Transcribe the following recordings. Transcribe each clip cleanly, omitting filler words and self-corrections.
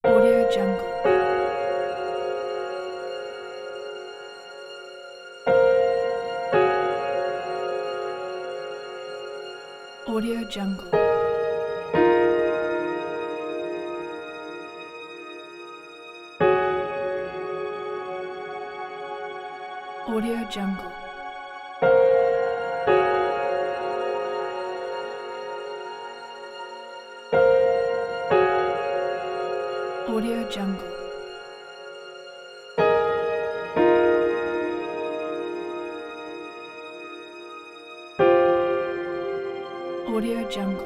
Audio Jungle. Audio Jungle. Audio Jungle. Audio Jungle. Audio Jungle.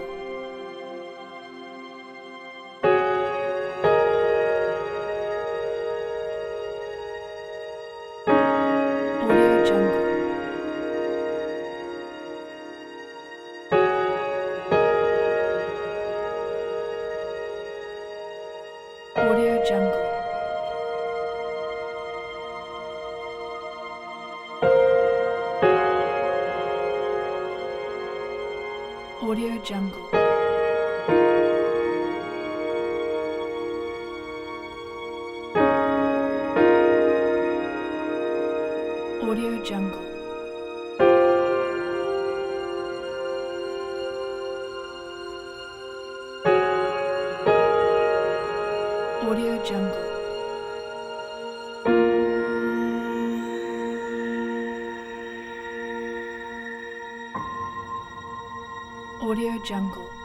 Audio Jungle. Audio Jungle. Audio Jungle. Audio Jungle. Audio Jungle. Audio Jungle.